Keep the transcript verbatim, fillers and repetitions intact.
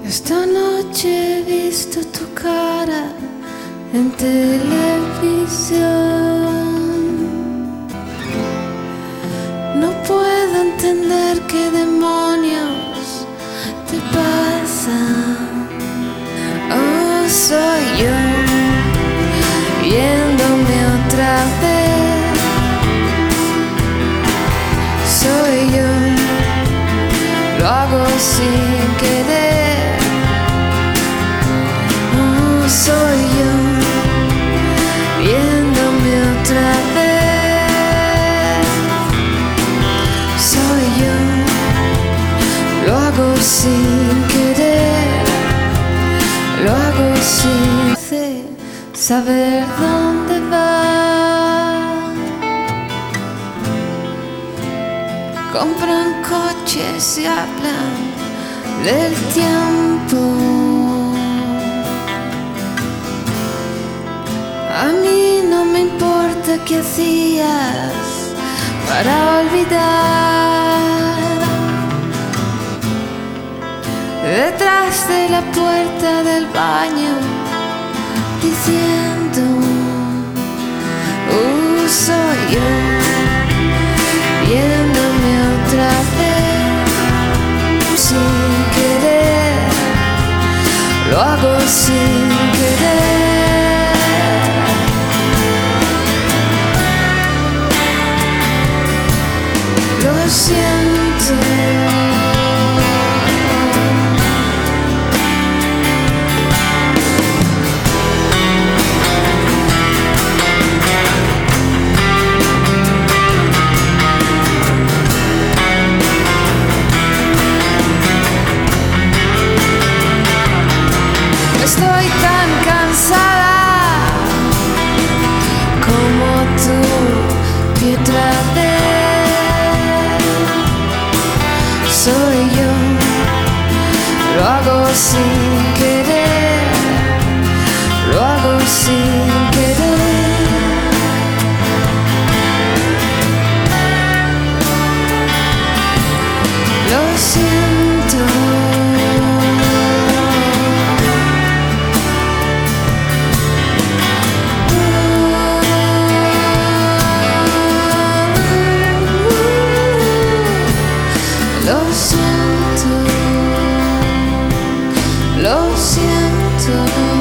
Esta noche he visto tu cara en televisión. No puedo entender qué demonios te pasa. Oh, soy yo viéndome otra vez. Soy yo, lo hago sin querer. Oh, soy yo viéndome otra vez. Soy yo, lo hago sin querer. Lo hago sin saber dónde va. Compran coches y hablan del tiempo. A mí no me importa qué hacías para olvidar. Detrás de la puerta del baño, diciendo, uh, soy yo, viéndome otra vez, sin querer, lo hago sin querer. Lo siento. Estoy tan cansada como tú que otra vez. Soy yo, lo hago sin querer, lo hago sin querer. Lo siento. Lo siento, lo siento.